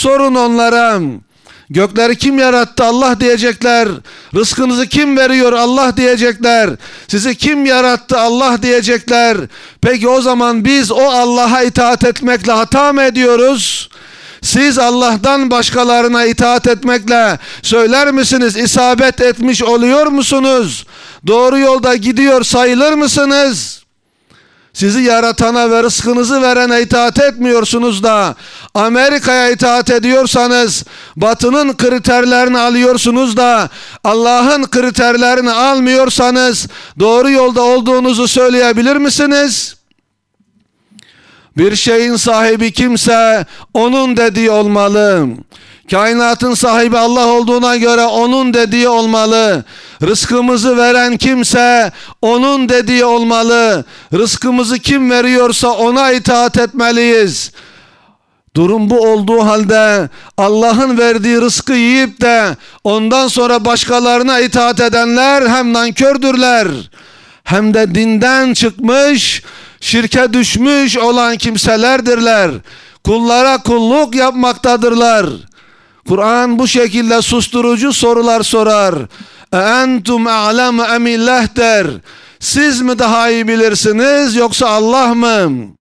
Sorun onlara. Gökleri kim yarattı? Allah diyecekler. Rızkınızı kim veriyor? Allah diyecekler. Sizi kim yarattı? Allah diyecekler. Peki o zaman biz o Allah'a itaat etmekle hata mı ediyoruz? Siz Allah'tan başkalarına itaat etmekle söyler misiniz? İsabet etmiş oluyor musunuz? Doğru yolda gidiyor sayılır mısınız? Sizi yaratana ve rızkınızı verene itaat etmiyorsunuz da Amerika'ya itaat ediyorsanız, Batı'nın kriterlerini alıyorsunuz da Allah'ın kriterlerini almıyorsanız doğru yolda olduğunuzu söyleyebilir misiniz? Bir şeyin sahibi kimse onun dediği olmalı. Kainatın sahibi Allah olduğuna göre onun dediği olmalı. Rızkımızı veren kimse onun dediği olmalı. Rızkımızı kim veriyorsa ona itaat etmeliyiz. Durum bu olduğu halde Allah'ın verdiği rızkı yiyip de ondan sonra başkalarına itaat edenler hem nankördürler hem de dinden çıkmış, şirke düşmüş olan kimselerdirler. Kullara kulluk yapmaktadırlar. Kur'an bu şekilde susturucu sorular sorar. Entum a'lemu emillah der. Siz mi daha iyi bilirsiniz yoksa Allah mı?